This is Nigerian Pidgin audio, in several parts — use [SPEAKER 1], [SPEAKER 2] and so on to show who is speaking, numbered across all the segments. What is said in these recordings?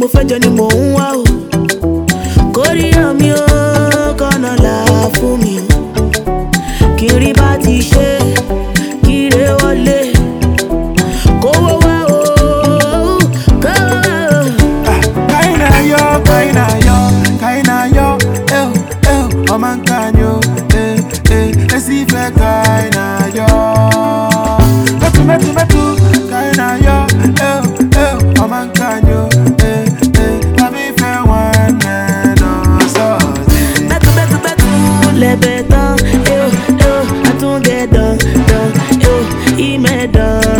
[SPEAKER 1] mo fẹ́ jẹ ni mò ń wá o. Kóríyá mi ó kọ́nà là fún mi o. Kí n rí bá ti ṣe kí re wọlé. Kówó wá o, kówó wá o.
[SPEAKER 2] Kaina yo, ọmọ nǹkan yo, esi fẹ́ kaina yo. Mẹ́tu, kaina yo, ọmọ nǹkan yo, tàbí fẹ́ wọn nẹ́nà sọ́ọ̀tì.
[SPEAKER 1] Mẹ́tu, lẹ́bẹ̀ tán, àtúndé dán, ìmẹ̀dán,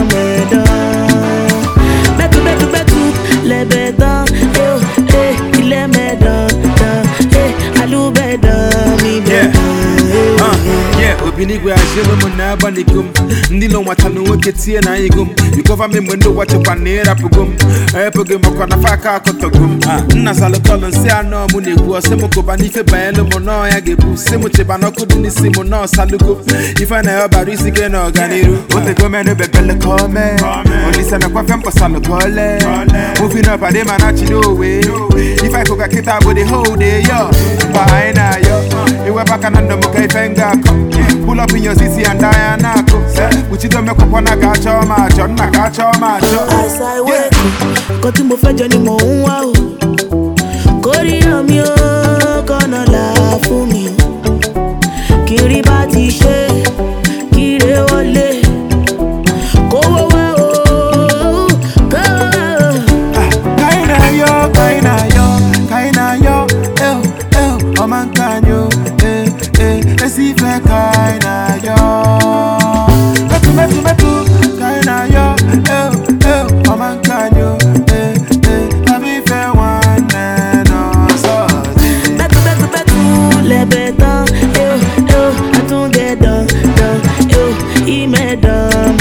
[SPEAKER 1] Mẹ́tu, lẹ́bẹ̀ tán, ilé mẹ́dán, alúbẹ̀dán, mi bẹ̀dán.
[SPEAKER 3] Obinigwe ajelo muna banigum ndilo watanu weketie na igum you cover me mwendo wache panera pugum pugum okona faka kotogum nna salo kolon se ano mu negwu se mo ko bani fe baelo mo no ya gebu se mo che banoko dini se mo no salugo ifa na yo barisi ke no ganiru ote go me no bebele come only se na kwa fem ko salo kole moving up ade manachi no way if I could get out with the whole day yo behind yo iwe baka na ndo mo kai fenga pull up in your city and Diana Uchi don't make up on a gacha macho, na gacha macho.
[SPEAKER 1] As I wake up, got to move a journey mo wow. Kóríyá mi ó kọ́nà là fún mi o. Kí n rí bá ti ṣe kí re wọlé. Kówó wá o, kówó wá o.
[SPEAKER 2] Kaina yo, ọmọ nǹkan yo, esi fẹ́ kaina yo. Mẹ́tu, kaina yo, ọmọ nǹkan yo, tàbí fẹ́ wọn nẹ́nà sọ́ọ̀tì.
[SPEAKER 1] Mẹ́tu, lẹ́bẹ̀ tán, àtúndé dán, ìmẹ̀dán,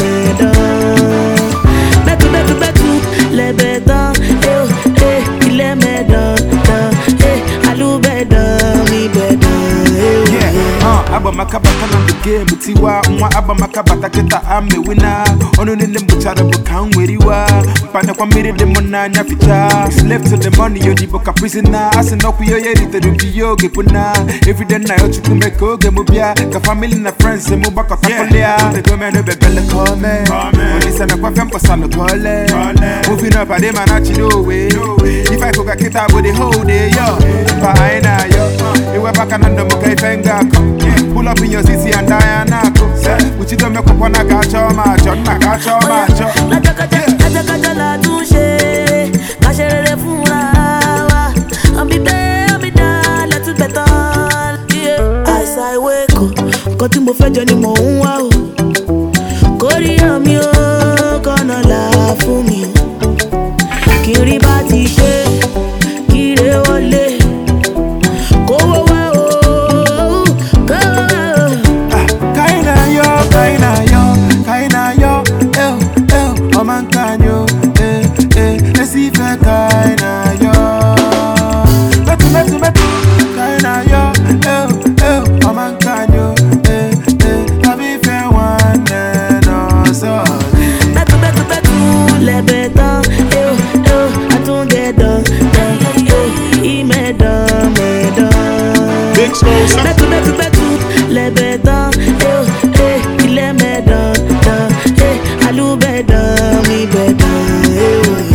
[SPEAKER 1] Mẹ́tu, lẹ́bẹ̀ tán, ilé mẹ́dán, alúbẹ̀dán, mi bẹ̀dán.
[SPEAKER 3] Aba makabata na the game butiwa nwa aba makabata keta ame wina ono nene mbuchara buka nweriwa mpanya kwa miri de mona nya fita slave to the money yo di boka prisoner ase no ku yo yeri te du biyo ge kuna every day na yo chuku meko ge mobia ka family na friends mu baka takolia the go me no bebele come only se na kwa fem ko salo kole moving up ade manachi no way if I could get kita with the whole day yo behind yo iwe baka na ndo mo kai fenga pull up in your city and Diana Uchi don't make up on a gacha macho, na gacha macho.
[SPEAKER 1] Kaja la touche, kachere fún wa. Amida, let's better. As I wake up, got to move a journey mo wá o. Kóríyá mi ó kọ́nà là fún mi o. Kí n rí bá ti ṣe kí re wọlé. Kówó wá o, kówó wá o.
[SPEAKER 2] Kaina yo, ọmọ nǹkan yo, esi fẹ́ kaina yo. Mẹ́tu, kaina yo, ọmọ nǹkan yo, tàbí fẹ́ wọn nẹ́nà sọ́ọ̀tì.
[SPEAKER 1] Mẹ́tu, lẹ́bẹ̀ tán, àtúndé dán, ìmẹ̀dán, Mẹ́tu, lẹ́bẹ̀ tán, ilé mẹ́dán, alúbẹ̀dán, mi bẹ̀dán.